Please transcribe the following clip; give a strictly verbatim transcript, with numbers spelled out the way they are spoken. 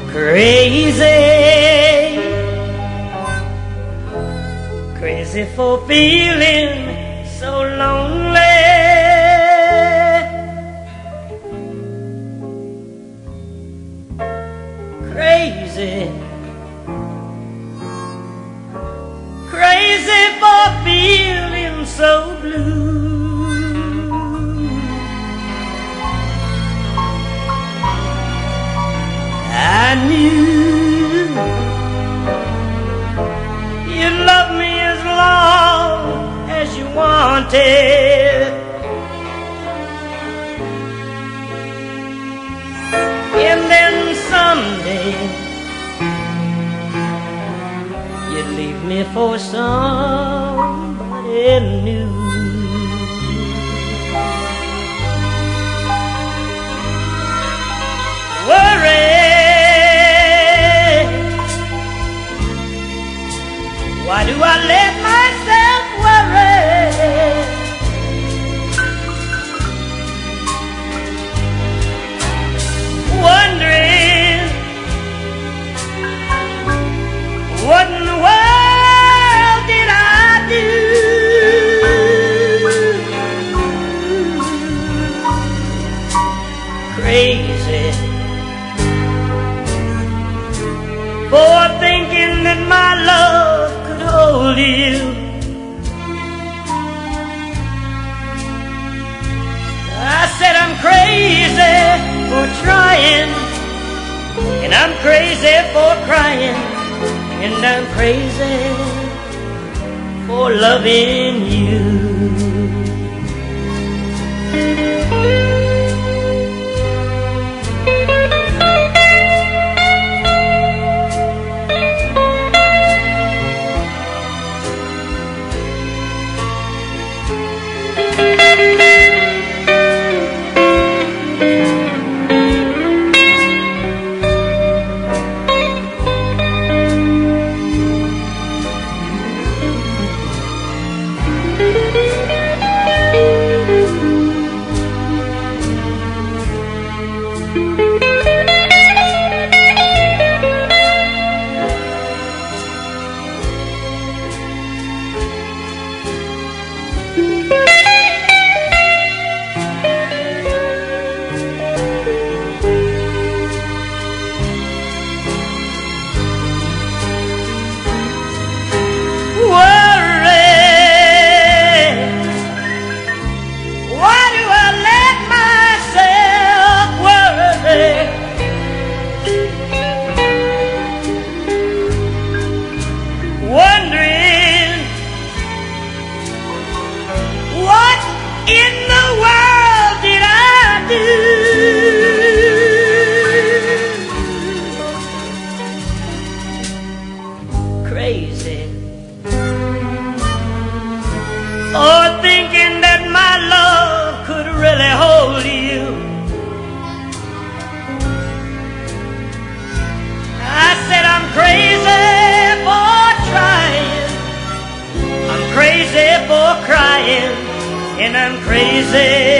Crazy, crazy for feeling so lonely. Crazy, crazy for feeling so blue. I knew you loved me as long as you wanted, and then someday you'd leave me for somebody new. Worry, why do I let myself worry? Wondering what in the world did I do? Crazy for thinking that my love could hold you. I said I'm crazy for trying, and I'm crazy for crying, and I'm crazy for loving you. Crazy for thinking that my love could really hold you. I said I'm crazy for trying, I'm crazy for crying, and I'm crazy